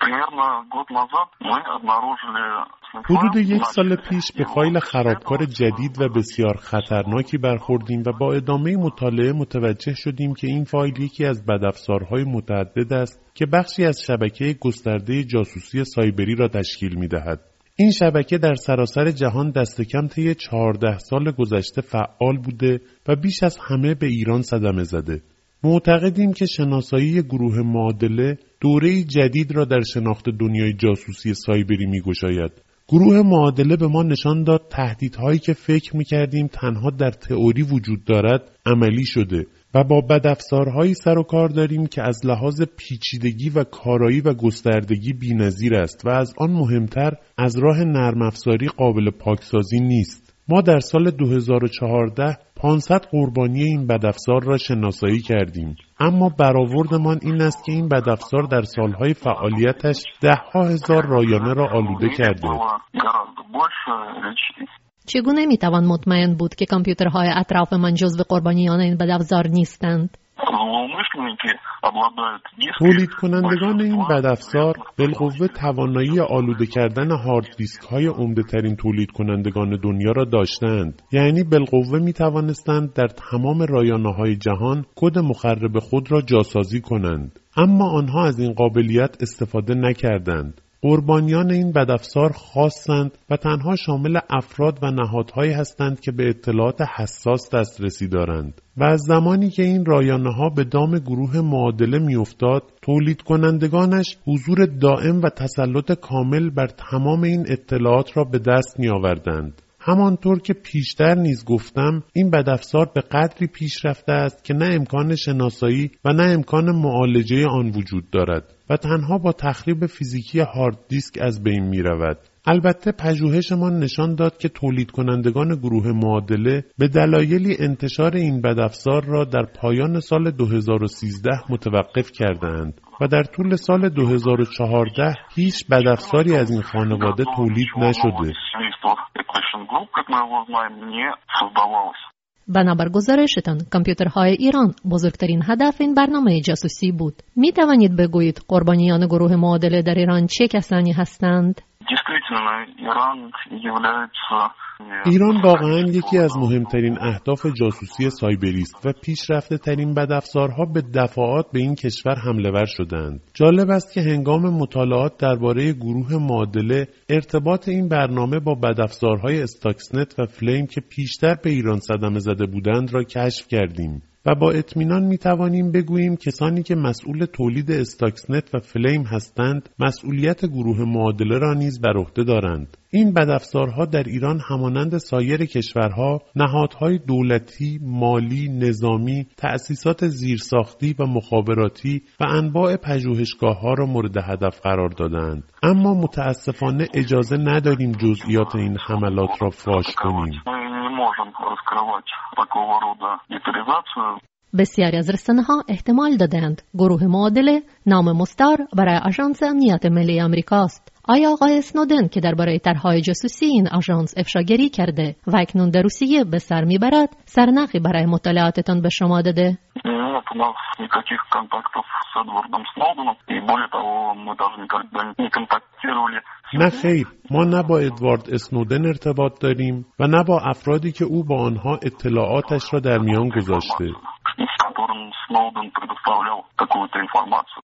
حدود 1 سال پیش به فایل خرابکار جدید و بسیار خطرناکی برخوردیم و با ادامه مطالعه متوجه شدیم که این فایل یکی از بدافزارهای متعدد است که بخشی از شبکه گسترده جاسوسی سایبری را تشکیل می‌دهد. این شبکه در سراسر جهان دست کم طی 14 سال گذشته فعال بوده و بیش از همه به ایران صدمه زده. معتقدیم که شناسایی گروه معادله دوره‌ای جدید را در شناخت دنیای جاسوسی سایبری می‌گشاید. گروه معادله به ما نشان داد تهدیدهایی که فکر می‌کردیم تنها در تئوری وجود دارد عملی شده و با بدافزارهایی سر و کار داریم که از لحاظ پیچیدگی و کارایی و گستردگی بی‌نظیر است و از آن مهمتر از راه نرم افزاری قابل پاکسازی نیست. ما در سال 2014 500 قربانی این بدافزار را شناسایی کردیم، اما برآوردمان این است که این بدافزار در سالهای فعالیتش 10,000 رایانه را آلوده کرده. چگونه میتوان مطمئن بود که کامپیوترهای اطراف من جزو قربانیان این بدافزار نیستند؟ تولید کنندگان این بدافزار بالقوه توانایی آلوده کردن هارد دیسک های عمده ترین تولید کنندگان دنیا را داشتند. یعنی بالقوه می توانستند در تمام رایانه های جهان کد مخرب خود را جاسازی کنند، اما آنها از این قابلیت استفاده نکردند. قربانیان این بدافزار خاصند و تنها شامل افراد و نهادهایی هستند که به اطلاعات حساس دسترسی دارند و از زمانی که این رایانه‌ها به دام گروه معادله می‌افتاد، تولید کنندگانش حضور دائم و تسلط کامل بر تمام این اطلاعات را به دست می‌آوردند. همانطور که پیشتر نیز گفتم، این بدافزار به قدری پیش رفته است که نه امکان شناسایی و نه امکان معالجه آن وجود دارد و تنها با تخریب فیزیکی هارد دیسک از بین می رود. البته پژوهشمان نشان داد که تولید کنندگان گروه معادله به دلایلی انتشار این بدافزار را در پایان سال 2013 متوقف کردند و در طول سال 2014 هیچ بدافزاری از این خانواده تولید نشده. بنابر گزارشتان، کامپیوترهای ایران بزرگترین هدف این برنامه جاسوسی بود. می توانید بگویید قربانیان گروه معادله در ایران چه کسانی هستند؟ ایران واقعاً یکی از مهمترین اهداف جاسوسی سایبری است و پیشرفته ترین بدافزارها به دفعات به این کشور حمله ور شدند. جالب است که هنگام مطالعات درباره گروه معادله ارتباط این برنامه با بدافزارهای استاکسنت و فلیم که پیشتر به ایران صدمه زده بودند را کشف کردیم و با اطمینان میتوانیم بگوییم کسانی که مسئول تولید استاکسنت و فلیم هستند مسئولیت گروه معادله را نیز بر عهده دارند. این بدافزارها در ایران همانند سایر کشورها نهادهای دولتی، مالی، نظامی، تأسیسات زیرساختی و مخابراتی و انواع پژوهشگاه‌ها را مورد هدف قرار دادند. اما متاسفانه اجازه نداریم جزئیات این حملات را فاش کنیم. بسیاری از رسانه‌ها احتمال دادند گروه معادله نام مستعار برای آژانس امنیت ملی آمریکاست. آیا آقای اسنودن که درباره طرح‌های جاسوسی این آژانس افشاگری کرده و اکنون در روسیه به سر میبرد سرنخی برای مطالعاتتان به شما داده؟ نه خیر، ما نه با ادوارد اسنودن ارتباط داریم و نه با افرادی که او با آنها اطلاعاتش را در میان گذاشته.